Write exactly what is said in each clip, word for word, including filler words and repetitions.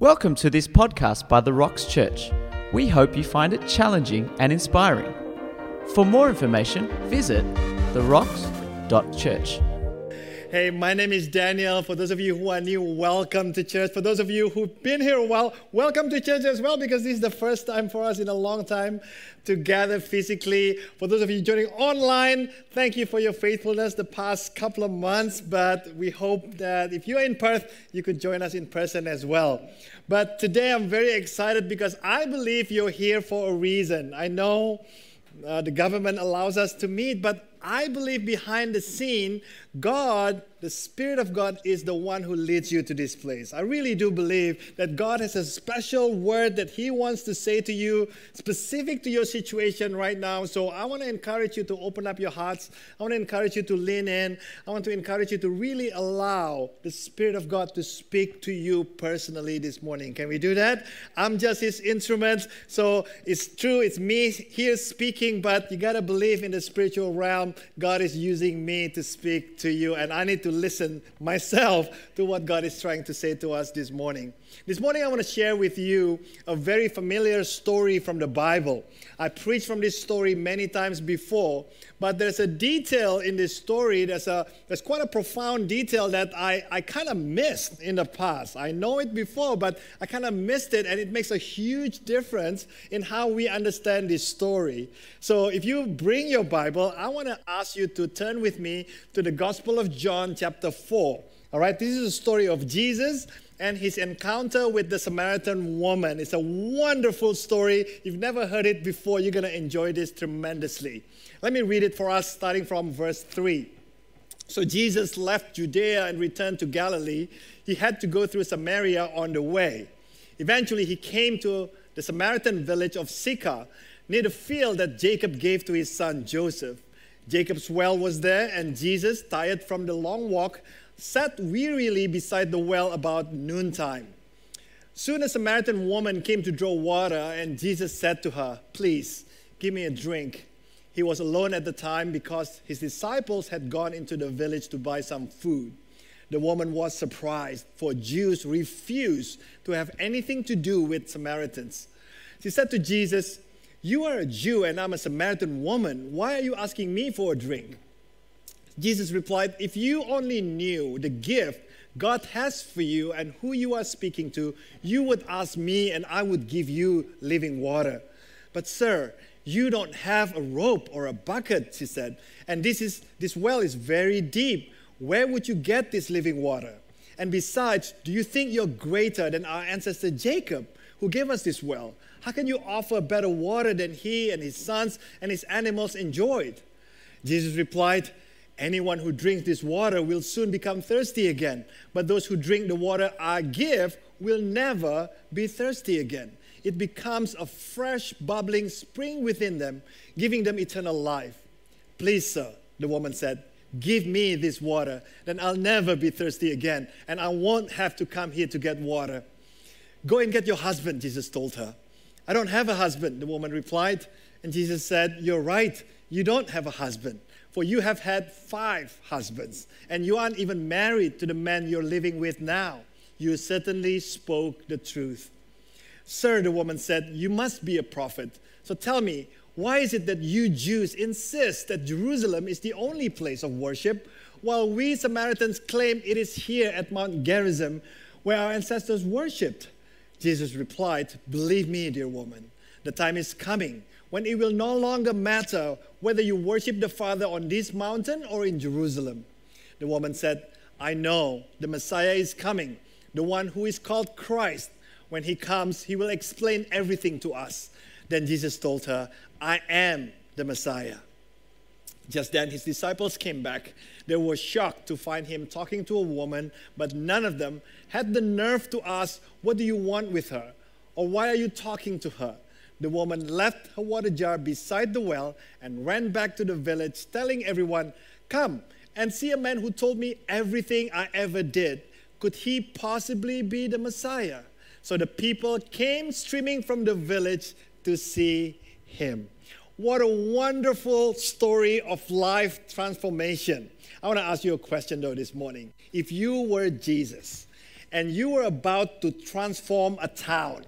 Welcome to this podcast by The Rocks Church. We hope you find it challenging and inspiring. For more information, visit the rocks dot church. Hey, my name is Daniel. For those of you who are new, welcome to church. For those of you who've been here a while, welcome to church as well, because this is the first time for us in a long time to gather physically. For those of you joining online, thank you for your faithfulness the past couple of months, but we hope that if you're in Perth, you could join us in person as well. But today I'm very excited because I believe you're here for a reason. I know uh, the government allows us to meet, but I believe behind the scene, God, the Spirit of God, is the one who leads you to this place. I really do believe that God has a special word that He wants to say to you, specific to your situation right now. So I want to encourage you to open up your hearts. I want to encourage you to lean in. I want to encourage you to really allow the Spirit of God to speak to you personally this morning. Can we do that? I'm just His instrument. So it's true, it's me here speaking, but you got to believe in the spiritual realm. God is using me to speak to you, and I need to listen myself to what God is trying to say to us this morning. This morning I want to share with you a very familiar story from the Bible. I preached from this story many times before, but there's a detail in this story, there's a there's quite a profound detail that I, I kind of missed in the past. I know it before, but I kind of missed it, and it makes a huge difference in how we understand this story. So if you bring your Bible, I want to ask you to turn with me to the Gospel of John chapter four. All right, this is a story of Jesus and his encounter with the Samaritan woman. It's a wonderful story. If you've never heard it before, you're going to enjoy this tremendously. Let me read it for us, starting from verse three. So Jesus left Judea and returned to Galilee. He had to go through Samaria on the way. Eventually, he came to the Samaritan village of Sychar, near the field that Jacob gave to his son Joseph. Jacob's well was there, and Jesus, tired from the long walk, sat wearily beside the well about noontime. Soon a Samaritan woman came to draw water, and Jesus said to her, "Please, give me a drink." He was alone at the time because his disciples had gone into the village to buy some food. The woman was surprised, for Jews refused to have anything to do with Samaritans. She said to Jesus, "You are a Jew and I'm a Samaritan woman. Why are you asking me for a drink?" Jesus replied, "If you only knew the gift God has for you and who you are speaking to, you would ask me and I would give you living water. But sir, you don't have a rope or a bucket," she said, "and this is this well is very deep. Where would you get this living water? And besides, do you think you're greater than our ancestor Jacob, who gave us this well? How can you offer better water than he and his sons and his animals enjoyed?" Jesus replied, "Anyone who drinks this water will soon become thirsty again, but those who drink the water I give will never be thirsty again. It becomes a fresh, bubbling spring within them, giving them eternal life." "Please, sir," the woman said, "give me this water, then I'll never be thirsty again, and I won't have to come here to get water." "Go and get your husband," Jesus told her. "I don't have a husband," the woman replied. And Jesus said, "You're right, you don't have a husband, for you have had five husbands, and you aren't even married to the man you're living with now. You certainly spoke the truth." "Sir," the woman said, "you must be a prophet. So tell me, why is it that you Jews insist that Jerusalem is the only place of worship, while we Samaritans claim it is here at Mount Gerizim where our ancestors worshipped?" Jesus replied, "Believe me, dear woman, the time is coming when it will no longer matter whether you worship the Father on this mountain or in Jerusalem." The woman said, "I know the Messiah is coming, the one who is called Christ. When he comes, he will explain everything to us." Then Jesus told her, "I am the Messiah." Just then his disciples came back. They were shocked to find him talking to a woman, but none of them had the nerve to ask, "What do you want with her?" or "Why are you talking to her?" The woman left her water jar beside the well and ran back to the village, telling everyone, "Come and see a man who told me everything I ever did. Could he possibly be the Messiah?" So the people came streaming from the village to see him. What a wonderful story of life transformation. I want to ask you a question though this morning. If you were Jesus and you were about to transform a town,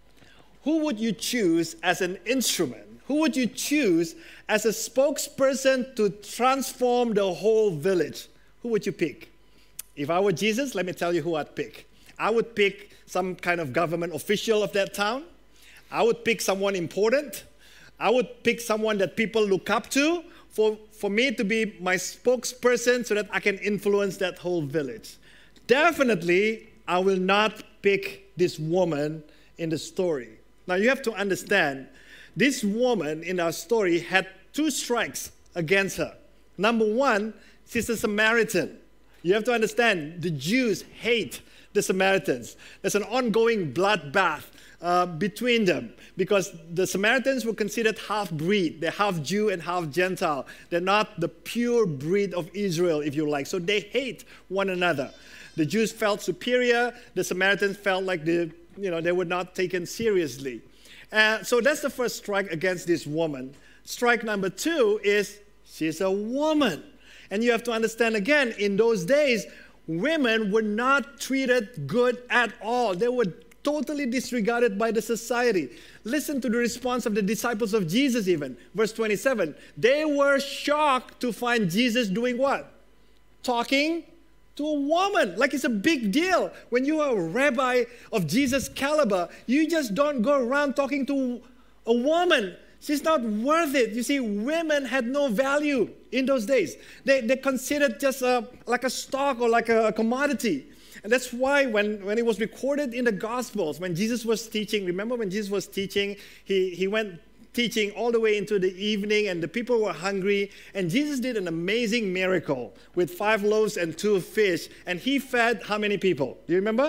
who would you choose as an instrument? Who would you choose as a spokesperson to transform the whole village? Who would you pick? If I were Jesus, let me tell you who I'd pick. I would pick some kind of government official of that town. I would pick someone important. I would pick someone that people look up to for, for me to be my spokesperson so that I can influence that whole village. Definitely, I will not pick this woman in the story. Now, you have to understand, this woman in our story had two strikes against her. Number one, she's a Samaritan. You have to understand, the Jews hate the Samaritans. There's an ongoing bloodbath uh, between them because the Samaritans were considered half-breed. They're half Jew and half Gentile. They're not the pure breed of Israel, if you like. So they hate one another. The Jews felt superior. The Samaritans felt like the you know, they were not taken seriously. Uh, so that's the first strike against this woman. Strike number two is she's a woman. And you have to understand again, in those days, women were not treated good at all. They were totally disregarded by the society. Listen to the response of the disciples of Jesus even. Verse twenty-seven, they were shocked to find Jesus doing what? Talking to a woman, like it's a big deal. When you are a rabbi of Jesus' caliber, you just don't go around talking to a woman. She's not worth it. You see, women had no value in those days. They, they're considered just a, like a stock or like a, a commodity. And that's why when, when it was recorded in the Gospels, when Jesus was teaching, remember when Jesus was teaching, he, he went teaching all the way into the evening, and the people were hungry, and Jesus did an amazing miracle with five loaves and two fish, and he fed how many people? Do you remember?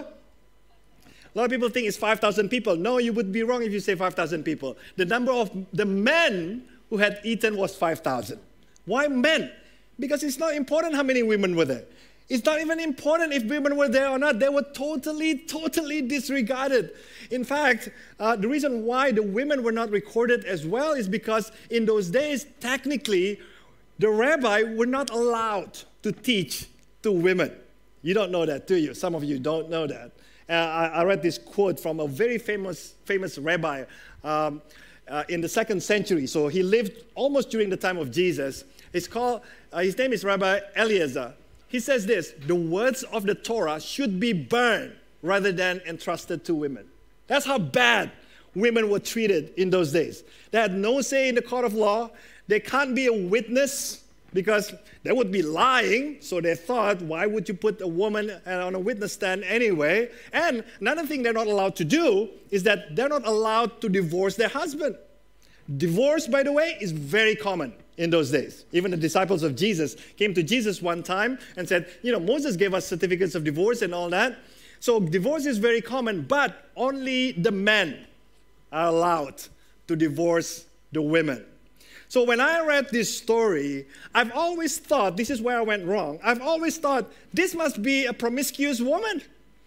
A lot of people think it's five thousand people. No, you would be wrong if you say five thousand people. The number of the men who had eaten was five thousand. Why men? Because it's not important how many women were there. It's not even important if women were there or not. They were totally, totally disregarded. In fact, uh, the reason why the women were not recorded as well is because in those days, technically, the rabbi were not allowed to teach to women. You don't know that, do you? Some of you don't know that. Uh, I, I read this quote from a very famous, famous rabbi um, uh, in the second century. So he lived almost during the time of Jesus. It's called, uh, his name is Rabbi Eliezer. He says this, the words of the Torah should be burned rather than entrusted to women. That's how bad women were treated in those days. They had no say in the court of law. They can't be a witness because they would be lying. So they thought, why would you put a woman on a witness stand anyway? And another thing they're not allowed to do is that they're not allowed to divorce their husband. Divorce, by the way, is very common in those days. Even the disciples of Jesus came to Jesus one time and said, you know, Moses gave us certificates of divorce and all that. So divorce is very common, but only the men are allowed to divorce the women. So when I read this story, I've always thought, this is where I went wrong, I've always thought, this must be a promiscuous woman.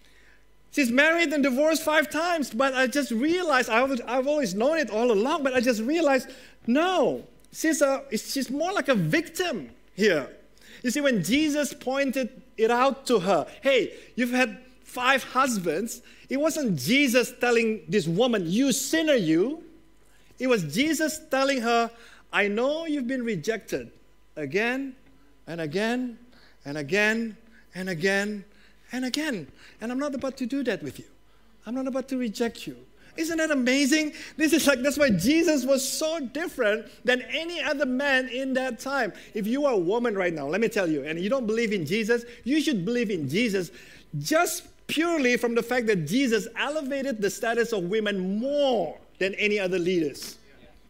She's married and divorced five times, but I just realized, I've, I've always known it all along, but I just realized, no, she's, a, she's more like a victim here. You see, when Jesus pointed it out to her, hey, you've had five husbands, it wasn't Jesus telling this woman, you sinner, you. It was Jesus telling her, I know you've been rejected again and again and again and again and again. And I'm not about to do that with you. I'm not about to reject you. Isn't that amazing? This is like, that's why Jesus was so different than any other man in that time. If you are a woman right now, let me tell you, and you don't believe in Jesus, you should believe in Jesus just purely from the fact that Jesus elevated the status of women more than any other leaders.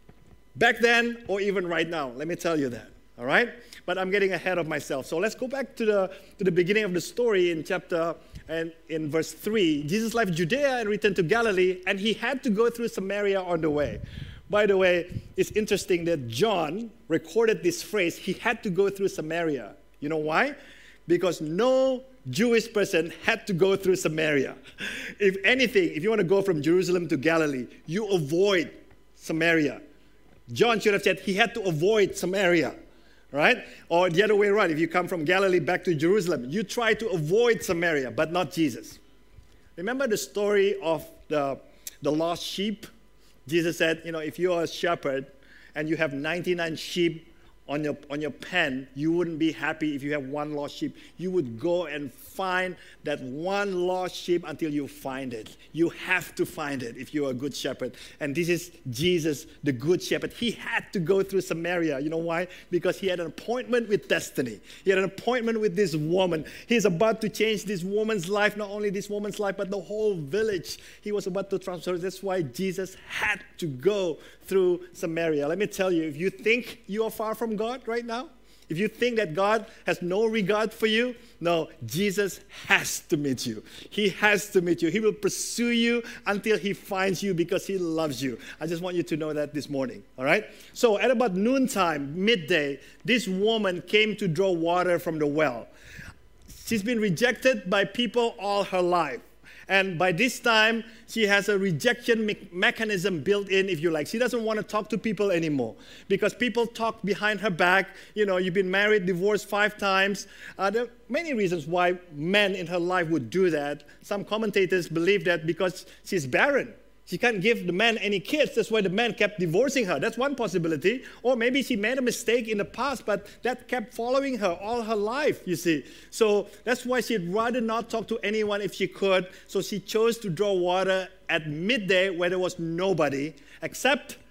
Back then or even right now, let me tell you that, all right? But I'm getting ahead of myself. So let's go back to the, to the beginning of the story in chapter, and in verse three. Jesus left Judea and returned to Galilee, and he had to go through Samaria on the way. By the way, it's interesting that John recorded this phrase, he had to go through Samaria. You know why? Because no Jewish person had to go through Samaria. If anything, if you want to go from Jerusalem to Galilee, you avoid Samaria. John should have said he had to avoid Samaria, right? Or the other way around, if you come from Galilee back to Jerusalem, you try to avoid Samaria, but not Jesus. Remember the story of the, the lost sheep? Jesus said, you know, if you are a shepherd and you have ninety-nine sheep on your, on your pen, you wouldn't be happy if you have one lost sheep. You would go and find that one lost sheep until you find it. You have to find it if you're a good shepherd. And this is Jesus, the good shepherd. He had to go through Samaria. You know why? Because he had an appointment with destiny. He had an appointment with this woman. He's about to change this woman's life, not only this woman's life, but the whole village. He was about to transform. That's why Jesus had to go through Samaria. Let me tell you, if you think you are far from God right now, if you think that God has no regard for you, no, Jesus has to meet you. He has to meet you. He will pursue you until he finds you because he loves you. I just want you to know that this morning, all right? So at about noontime, midday, this woman came to draw water from the well. She's been rejected by people all her life. And by this time, she has a rejection me- mechanism built in, if you like. She doesn't want to talk to people anymore because people talk behind her back. You know, you've been married, divorced five times. Uh, there are many reasons why men in her life would do that. Some commentators believe that because she's barren. She can't give the man any kids. That's why the man kept divorcing her. That's one possibility. Or maybe she made a mistake in the past, but that kept following her all her life, you see. So that's why she'd rather not talk to anyone if she could. So she chose to draw water at midday where there was nobody, except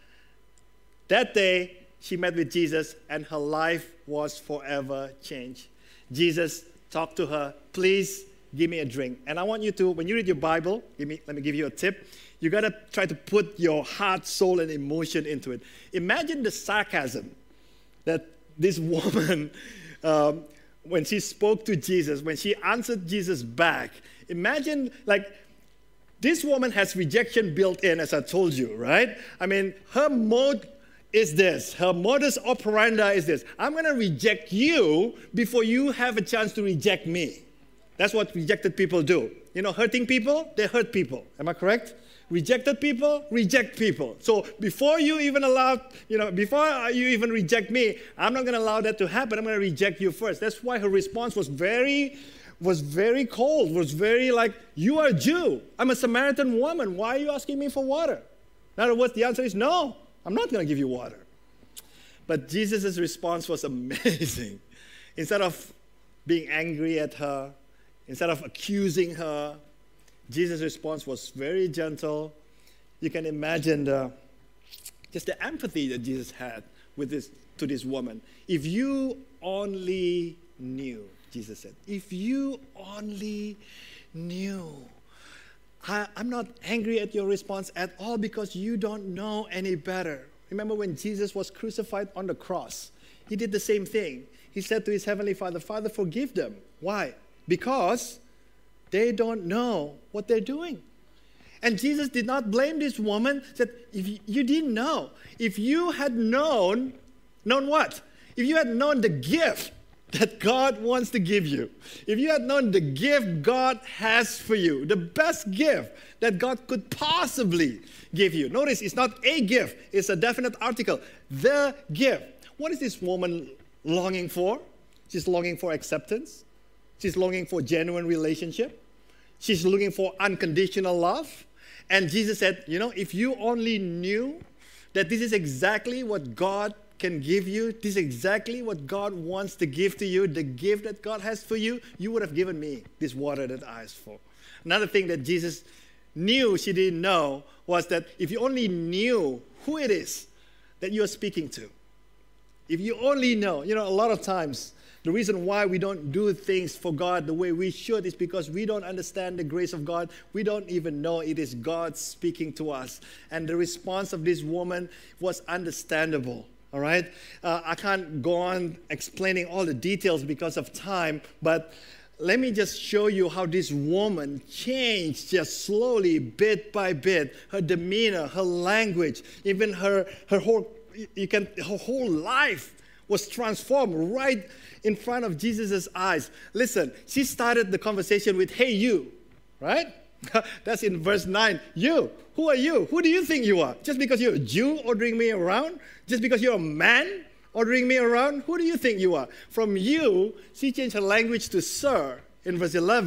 that day she met with Jesus and her life was forever changed. Jesus talked to her, please give me a drink. And I want you to, when you read your Bible, give me, let me give you a tip. You got to try to put your heart, soul, and emotion into it. Imagine the sarcasm that this woman, um, when she spoke to Jesus, when she answered Jesus back, imagine like this woman has rejection built in, as I told you, right? I mean, her mode is this. Her modus operandi is this. I'm going to reject you before you have a chance to reject me. That's what rejected people do. You know, hurting people, they hurt people. Am I correct? Rejected people, reject people. So before you even allow, you know, before you even reject me, I'm not going to allow that to happen. I'm going to reject you first. That's why her response was very, was very cold, was very like, you are a Jew. I'm a Samaritan woman. Why are you asking me for water? In other words, the answer is no, I'm not going to give you water. But Jesus' response was amazing. Instead of being angry at her, instead of accusing her, Jesus' response was very gentle. You can imagine the, just the empathy that Jesus had with this, to this woman. If you only knew, Jesus said, if you only knew. I, I'm not angry at your response at all because you don't know any better. Remember when Jesus was crucified on the cross, he did the same thing. He said to his heavenly Father, Father, forgive them. Why? Because they don't know what they're doing. And Jesus did not blame this woman. He said, if you, you didn't know, if you had known, known what? If you had known the gift that God wants to give you, if you had known the gift God has for you, the best gift that God could possibly give you. Notice it's not a gift, it's a definite article. The gift. What is this woman longing for? She's longing for acceptance. She's longing for genuine relationship. She's looking for unconditional love. And Jesus said, you know, if you only knew that this is exactly what God can give you, this is exactly what God wants to give to you, the gift that God has for you, you would have given me this water that I asked for. Another thing that Jesus knew she didn't know was that if you only knew who it is that you're speaking to, if you only know, you know, a lot of times, the reason why we don't do things for God the way we should is because we don't understand the grace of God. We don't even know it is God speaking to us. And the response of this woman was understandable, all right? Uh, I can't go on explaining all the details because of time, but let me just show you how this woman changed just slowly, bit by bit. Her demeanor, her language, even her, her whole, you can, her whole life was transformed right in front of Jesus' eyes. Listen, she started the conversation with, hey, you, right? That's in verse nine. You, who are you? Who do you think you are? Just because you're a Jew ordering me around? Just because you're a man ordering me around? Who do you think you are? From you, she changed her language to sir in verse eleven.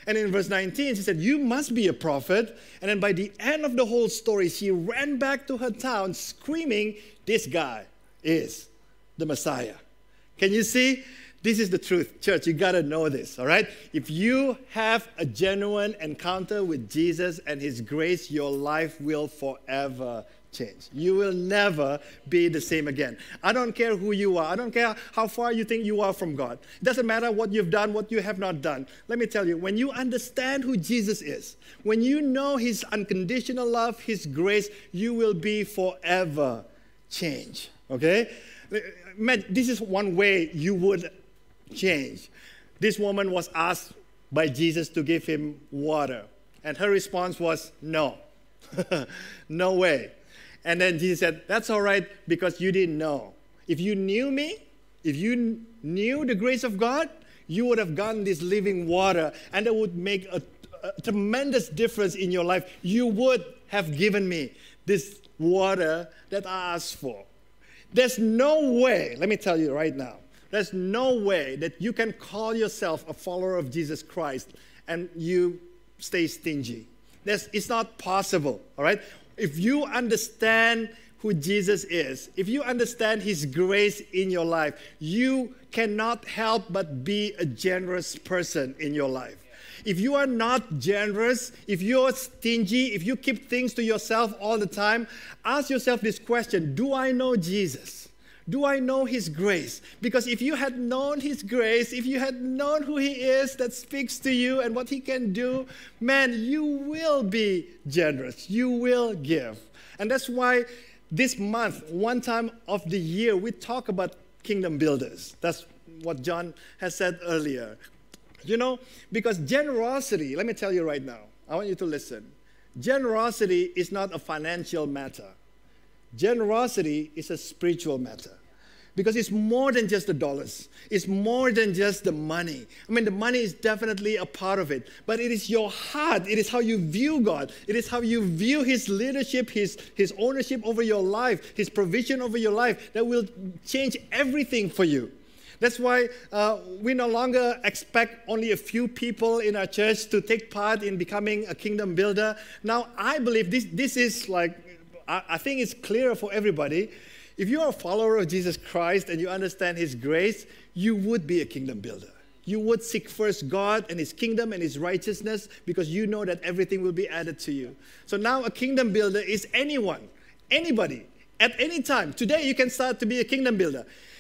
And in verse nineteen, she said, you must be a prophet. And then by the end of the whole story, she ran back to her town screaming, this guy is the Messiah. Can you see? This is the truth. Church, you got to know this, all right? If you have a genuine encounter with Jesus and His grace, your life will forever change. You will never be the same again. I don't care who you are. I don't care how far you think you are from God. It doesn't matter what you've done, what you have not done. Let me tell you, when you understand who Jesus is, when you know His unconditional love, His grace, you will be forever changed, okay? Man, this is one way you would change. This woman was asked by Jesus to give him water, and her response was no. No way. And then Jesus said, that's all right because you didn't know. If you knew me, if you knew the grace of God, you would have gotten this living water, and it would make a, a tremendous difference in your life. You would have given me this water that I asked for. There's no way, let me tell you right now, there's no way that you can call yourself a follower of Jesus Christ and you stay stingy. That's, it's not possible, all right? If you understand who Jesus is, if you understand His grace in your life, you cannot help but be a generous person in your life. If you are not generous, if you're stingy, if you keep things to yourself all the time, ask yourself this question, do I know Jesus? Do I know His grace? Because if you had known His grace, if you had known who He is that speaks to you and what He can do, man, you will be generous. You will give. And that's why this month, one time of the year, we talk about kingdom builders. That's what John has said earlier. You know, because generosity, let me tell you right now, I want you to listen. Generosity is not a financial matter. Generosity is a spiritual matter. Because it's more than just the dollars. It's more than just the money. I mean, the money is definitely a part of it. But it is your heart. It is how you view God. It is how you view His leadership, His, His ownership over your life, His provision over your life that will change everything for you. That's why uh, we no longer expect only a few people in our church to take part in becoming a kingdom builder. Now, I believe this, this is like, I, I think it's clear for everybody. If you are a follower of Jesus Christ and you understand His grace, you would be a kingdom builder. You would seek first God and His kingdom and His righteousness because you know that everything will be added to you. So now a kingdom builder is anyone, anybody, at any time. Today you can start to be a kingdom builder.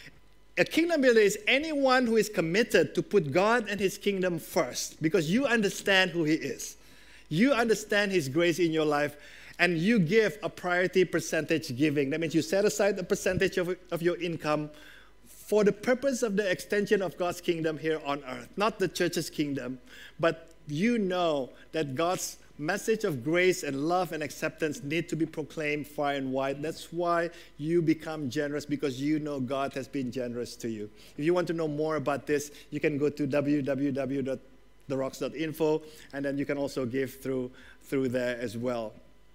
A kingdom builder is anyone who is committed to put God and His kingdom first because you understand who He is. You understand His grace in your life. And you give a priority percentage giving. That means you set aside a percentage of, of your income for the purpose of the extension of God's kingdom here on earth. Not the church's kingdom, but you know that God's message of grace and love and acceptance need to be proclaimed far and wide. That's why you become generous, because you know God has been generous to you. If you want to know more about this, you can go to w w w dot the rocks dot info, and then you can also give through, through there as well.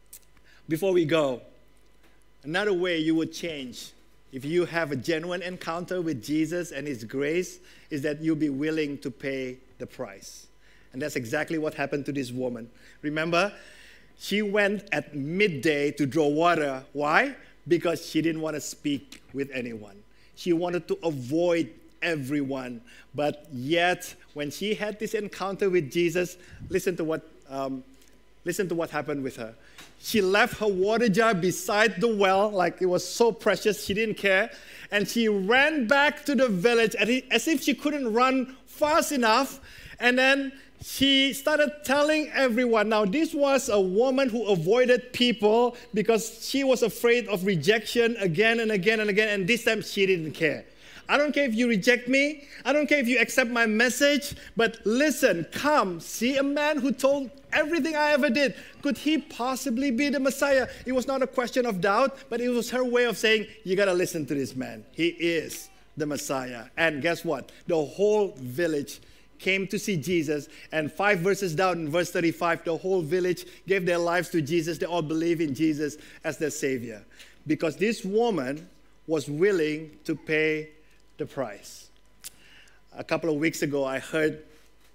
Before we go, another way you would change if you have a genuine encounter with Jesus and His grace is that you'll be willing to pay the price. And that's exactly what happened to this woman. Remember, she went at midday to draw water. Why? Because she didn't want to speak with anyone. She wanted to avoid everyone. But yet, when she had this encounter with Jesus, listen to what, um, listen to what happened with her. She left her water jar beside the well, like it was so precious, she didn't care. And she ran back to the village as if she couldn't run fast enough. And then she started telling everyone. Now, this was a woman who avoided people because she was afraid of rejection again and again and again. And this time, she didn't care. I don't care if you reject me. I don't care if you accept my message. But listen, come, see a man who told everything I ever did. Could he possibly be the Messiah? It was not a question of doubt, but it was her way of saying, you got to listen to this man. He is the Messiah. And guess what? The whole village came to see Jesus. And five verses down in verse thirty-five, the whole village gave their lives to Jesus. They all believe in Jesus as their Savior. Because this woman was willing to pay the price. A couple of weeks ago, I heard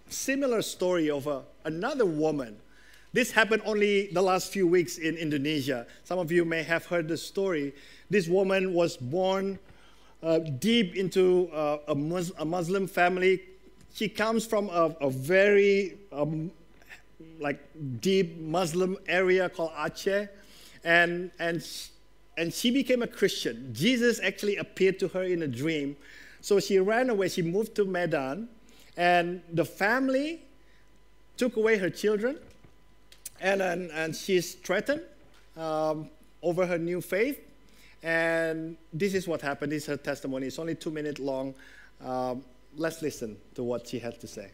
similar story of a, another woman. This happened only the last few weeks in Indonesia. Some of you may have heard the story. This woman was born uh, deep into uh, a, Mus- a Muslim family. She comes from a, a very um, like deep Muslim area called Aceh, and and and she became a Christian. Jesus actually appeared to her in a dream, so she ran away. She moved to Medan, and the family took away her children, and and, and she's threatened um, over her new faith. And this is what happened. This is her testimony. It's only two minutes long. Um, let's listen to what she had to say.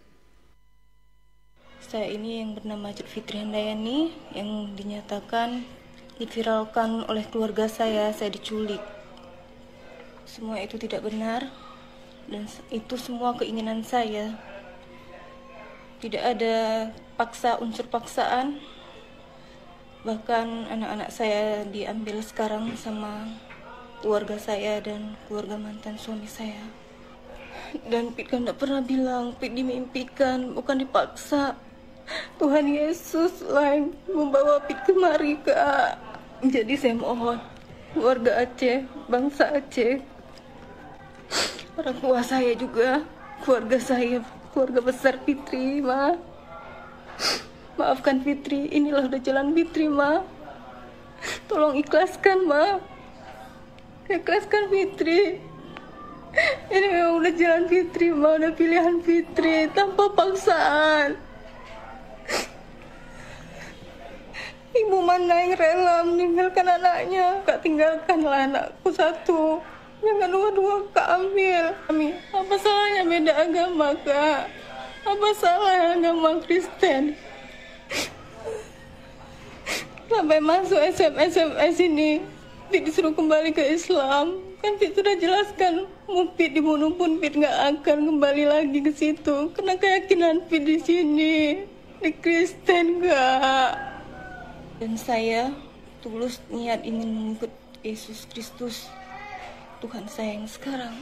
Saya ini yang bernama Cut Fitri Handayani yang dinyatakan diviralkan oleh keluarga saya, saya diculik. Semua itu tidak benar dan itu semua keinginan saya. Tidak ada paksa unsur paksaan. Bahkan anak-anak saya diambil sekarang sama keluarga saya dan keluarga mantan suami saya. Dan Pit kan tidak pernah bilang, Pit dimimpikan, bukan dipaksa. Tuhan Yesus lah yang membawa Pit kemari, Kak. Jadi saya mohon keluarga Aceh, bangsa Aceh, orang tua saya juga, keluarga saya, keluarga besar Fitri, Ma. Maafkan Fitri, inilah udah jalan Fitri, Ma. Tolong ikhlaskan, Ma. Ikhlaskan Fitri. Ini memang udah jalan Fitri, Ma. Udah pilihan Fitri, tanpa paksaan. Ibu mana yang rela meninggalkan anaknya? Kak, tinggalkanlah anakku satu. Jangan dua-dua Kak ambil. Kami, apa salahnya beda agama, Kak? Apa salah agama Kristen? Sampai masuk S M S M S ini, Pit disuruh kembali ke Islam. Kan Pit sudah jelaskan, mau Pit dibunuh pun Pit nggak akan kembali lagi ke situ. Karena keyakinan Pit di sini, di Kristen, Kak. Dan saya tulus niat ingin mengikut Yesus Kristus, Tuhan saya yang sekarang.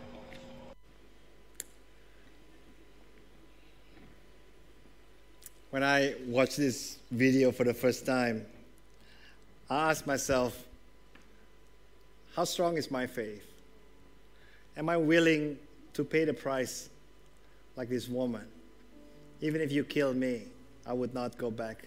When I watched this video for the first time, I asked myself, how strong is my faith? Am I willing to pay the price like this woman? Even if you kill me, I would not go back.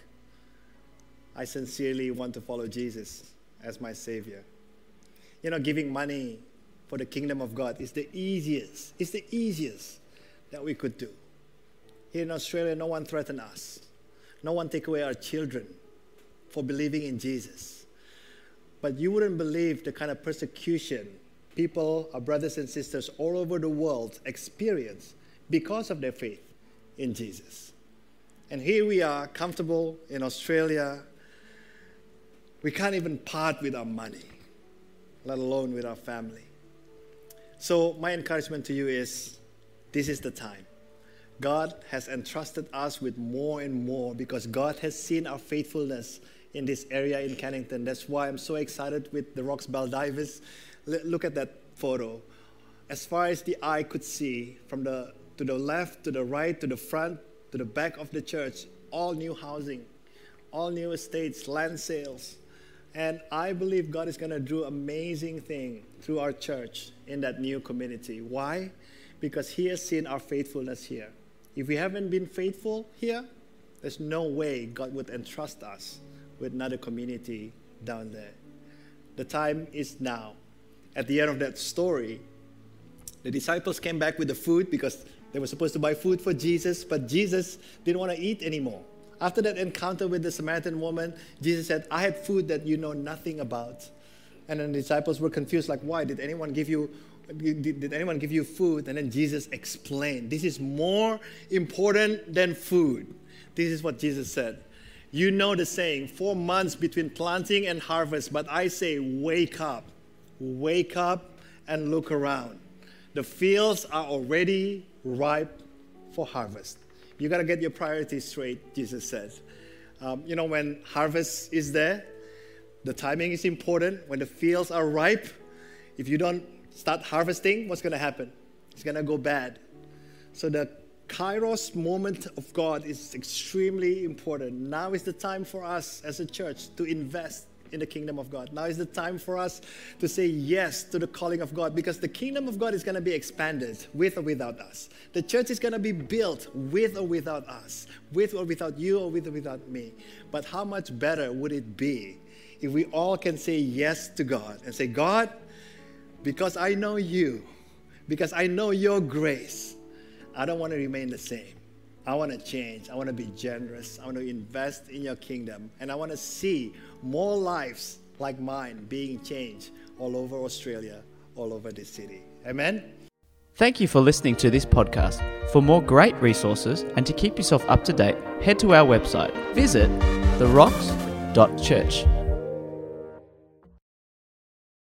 I sincerely want to follow Jesus as my Savior. You know, giving money for the kingdom of God is the easiest, it's the easiest that we could do. Here in Australia, no one threatened us. No one take away our children for believing in Jesus. But you wouldn't believe the kind of persecution people, our brothers and sisters all over the world experience because of their faith in Jesus. And here we are, comfortable in Australia. We can't even part with our money, let alone with our family. So my encouragement to you is, this is the time. God has entrusted us with more and more because God has seen our faithfulness in this area in Cannington. That's why I'm so excited with the Rocks Baldivis. L- look at that photo. As far as the eye could see, from the to the left, to the right, to the front, to the back of the church, all new housing, all new estates, land sales. And I believe God is going to do amazing thing through our church in that new community. Why? Because He has seen our faithfulness here. If we haven't been faithful here, there's no way God would entrust us with another community down there. The time is now. At the end of that story, the disciples came back with the food because they were supposed to buy food for Jesus, but Jesus didn't want to eat anymore. After that encounter with the Samaritan woman, Jesus said, I had food that you know nothing about. And then the disciples were confused, like, why? Did anyone give you did, did anyone give you food? And then Jesus explained, this is more important than food. This is what Jesus said. You know the saying, four months between planting and harvest, but I say, wake up. Wake up and look around. The fields are already ripe for harvest. You got to get your priorities straight, Jesus said. Um, you know, when harvest is there, the timing is important. When the fields are ripe, if you don't start harvesting, what's going to happen? It's going to go bad. So the Kairos moment of God is extremely important. Now is the time for us as a church to invest in the kingdom of God. Now is the time for us to say yes to the calling of God, because the kingdom of God is going to be expanded with or without us. The church is going to be built with or without us, with or without you or with or without me. But how much better would it be if we all can say yes to God and say, God, because I know you, because I know your grace, I don't want to remain the same. I want to change. I want to be generous. I want to invest in your kingdom. And I want to see more lives like mine being changed all over Australia, all over this city. Amen? Thank you for listening to this podcast. For more great resources and to keep yourself up to date, head to our website. Visit the rocks dot church.